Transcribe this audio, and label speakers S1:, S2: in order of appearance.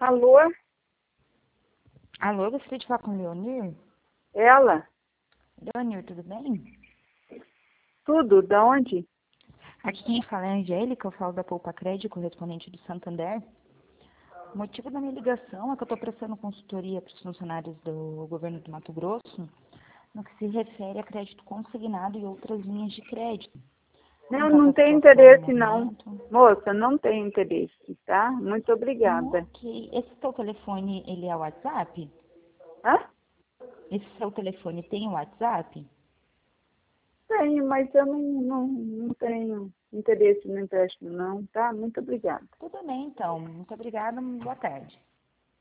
S1: Alô?
S2: Alô, gostaria de falar com o Leonir?
S1: Ela?
S2: Leonir, tudo bem?
S1: Tudo? Da onde?
S2: Aqui quem fala é a Angélica, eu falo da Poupa Crédito, correspondente do Santander. O motivo da minha ligação é que eu estou prestando consultoria para os funcionários do governo do Mato Grosso no que se refere a crédito consignado e outras linhas de crédito.
S1: Não,
S2: Como está
S1: não
S2: essa
S1: tem
S2: situação no
S1: interesse, não.
S2: momento?
S1: Moça, não tem interesse, tá? Muito obrigada.
S2: Ok. Esse seu telefone, ele é o WhatsApp?
S1: Hã?
S2: Esse seu telefone tem o WhatsApp?
S1: Tenho, mas eu não tenho interesse no empréstimo, não, tá? Muito obrigada.
S2: Tudo bem, então. Muito obrigada, boa tarde.